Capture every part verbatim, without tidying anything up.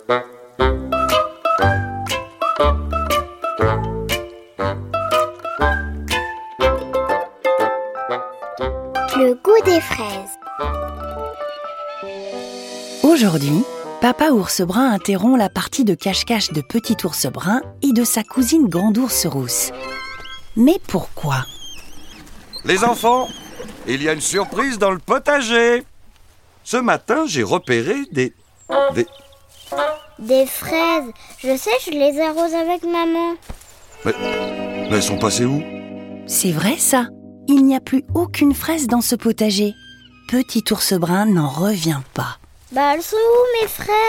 Le goût des fraises. Aujourd'hui, Papa Ours Brun interrompt la partie de cache-cache de Petit Ours Brun et de sa cousine Grande Ours Rousse. Mais pourquoi ? Les enfants, il y a une surprise dans le potager. Ce matin, j'ai repéré des... des... Des fraises. Je sais, je les arrose avec maman. Mais, mais elles sont passées où ? C'est vrai ça ? Il n'y a plus aucune fraise dans ce potager. Petit Ours Brun n'en revient pas. Bah, elles sont où mes fraises ?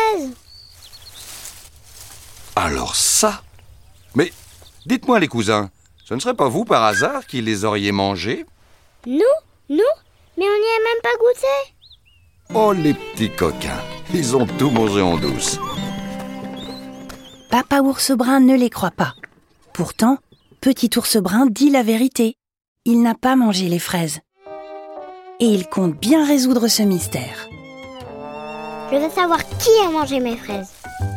Alors ça ? Mais dites-moi les cousins, ce ne serait pas vous par hasard qui les auriez mangées ? Nous ? Nous ? Mais on n'y a même pas goûté. Oh les petits coquins, ils ont tout mangé en douce. Papa Ours Brun ne les croit pas. Pourtant, Petit Ours Brun dit la vérité. Il n'a pas mangé les fraises. Et il compte bien résoudre ce mystère. Je veux savoir qui a mangé mes fraises.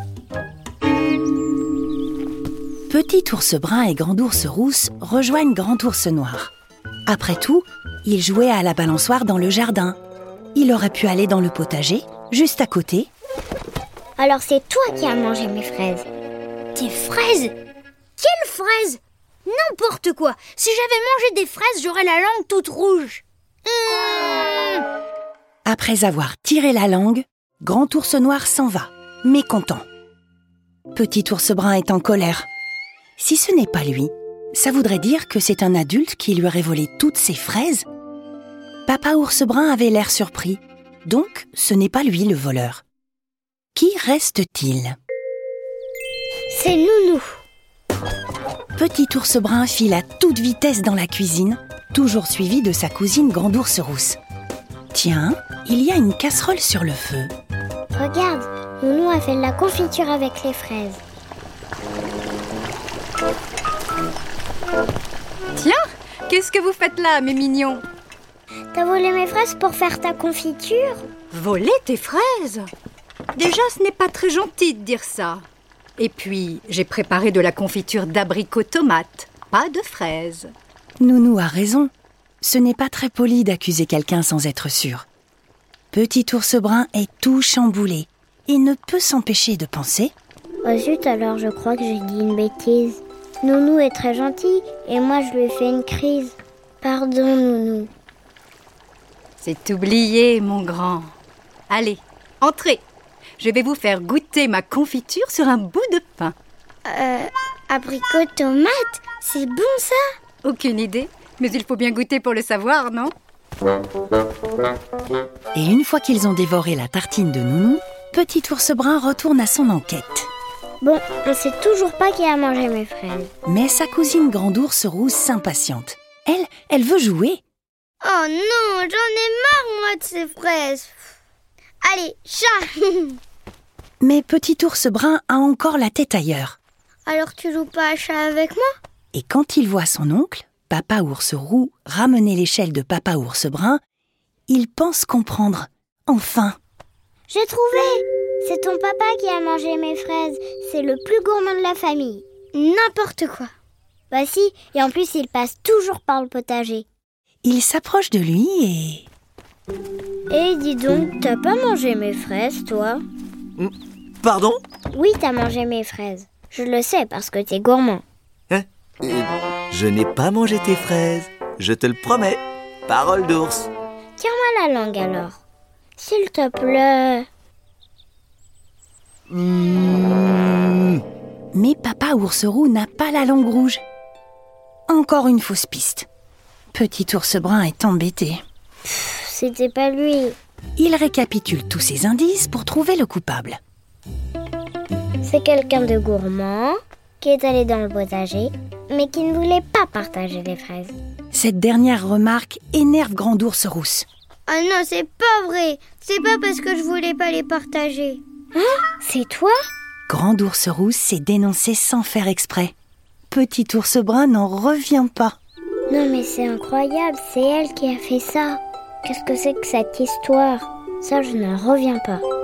Petit Ours Brun et Grande Ours Rousse rejoignent Grand Ours Noir. Après tout, ils jouaient à la balançoire dans le jardin. Il aurait pu aller dans le potager, juste à côté. Alors c'est toi qui as mangé mes fraises. Tes fraises ? Quelles fraises ? N'importe quoi. Si j'avais mangé des fraises, j'aurais la langue toute rouge. Mmh. Après avoir tiré la langue, Grand Ours Noir s'en va, mécontent. Petit Ours Brun est en colère. Si ce n'est pas lui, ça voudrait dire que c'est un adulte qui lui aurait volé toutes ses fraises. Papa Ours Brun avait l'air surpris, donc ce n'est pas lui le voleur. Qui reste-t-il ? C'est Nounou. Petit Ours Brun file à toute vitesse dans la cuisine, toujours suivi de sa cousine Grande Ours Rousse. Tiens, il y a une casserole sur le feu. Regarde, Nounou a fait de la confiture avec les fraises. Tiens, qu'est-ce que vous faites là, mes mignons ? T'as volé mes fraises pour faire ta confiture ? Voler tes fraises ? Déjà, ce n'est pas très gentil de dire ça. Et puis, j'ai préparé de la confiture d'abricots tomates, pas de fraises. Nounou a raison. Ce n'est pas très poli d'accuser quelqu'un sans être sûr. Petit Ours Brun est tout chamboulé et ne peut s'empêcher de penser. Oh zut, alors je crois que j'ai dit une bêtise. Nounou est très gentil et moi je lui ai fait une crise. Pardon, Nounou. C'est oublié, mon grand. Allez, entrez. Je vais vous faire goûter ma confiture sur un bout de pain. Euh, abricot tomate, c'est bon ça ? Aucune idée, mais il faut bien goûter pour le savoir, non ? Et une fois qu'ils ont dévoré la tartine de Nounou, Petit Ours Brun retourne à son enquête. Bon, on sait toujours pas qui a mangé mes fraises. Mais sa cousine Grande Ours Rousse s'impatiente. Elle, elle veut jouer. Oh non, j'en ai marre moi de ces fraises. Allez, chat. Mais Petit Ours Brun a encore la tête ailleurs. Alors tu joues pas à chat avec moi ? Et quand il voit son oncle, Papa Ours Roux, ramener l'échelle de Papa Ours Brun, il pense comprendre. Enfin. J'ai trouvé ! C'est ton papa qui a mangé mes fraises. C'est le plus gourmand de la famille. N'importe quoi. Bah si, et en plus il passe toujours par le potager. Il s'approche de lui et... Eh, dis donc, t'as pas mangé mes fraises, toi ? Pardon ? Oui, t'as mangé mes fraises. Je le sais parce que t'es gourmand. Hein ? euh, Je n'ai pas mangé tes fraises. Je te le promets. Parole d'ours. Tire-moi la langue alors. S'il te plaît. Mmh. Mais Papa Ours Roux n'a pas la langue rouge. Encore une fausse piste. Petit Ours Brun est embêté. Pff, c'était pas lui. Il récapitule tous ses indices pour trouver le coupable. C'est quelqu'un de gourmand qui est allé dans le potager, mais qui ne voulait pas partager les fraises. Cette dernière remarque énerve Grande Ours Rousse. Ah non, c'est pas vrai. C'est pas parce que je voulais pas les partager. Hein ? C'est toi ? Grande Ours Rousse s'est dénoncée sans faire exprès. Petit Ours Brun n'en revient pas. Non mais c'est incroyable, c'est elle qui a fait ça. Qu'est-ce que c'est que cette histoire ? Ça, je n'en reviens pas.